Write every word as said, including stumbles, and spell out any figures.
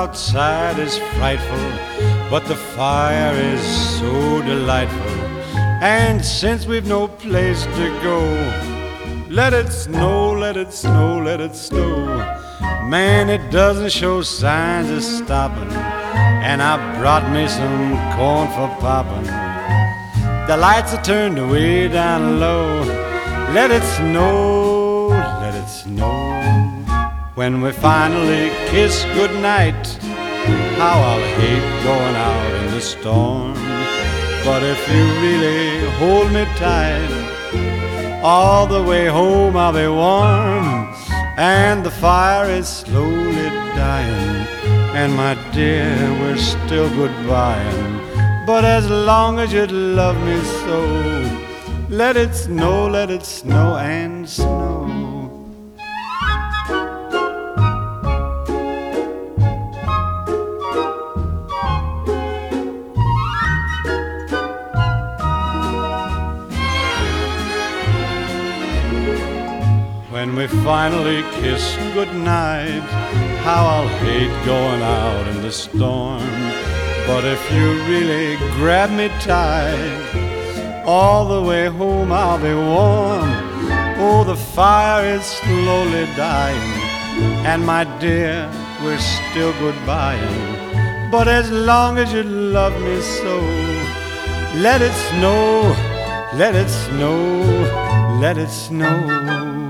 outside is frightful, but the fire is so delightful. And since we've no place to go, let it snow, let it snow, let it snow. Man, it doesn't show signs of stopping, and I brought me some corn for popping. The lights are turned way down low. Let it snow, let it snow. When we finally kiss goodnight, how I'll hate going out in the storm. But if you really hold me tight, all the way home I'll be warm. And the fire is slowly dying, and my dear, we're still goodbying. But as long as you love me so, let it snow, let it snow and snow. When we finally kiss goodnight, how I'll hate going out in the storm. But if you really grab me tight, all the way home I'll be warm. Oh, the fire is slowly dying, and my dear, we're still goodbying. But as long as you love me so, let it snow, let it snow, let it snow.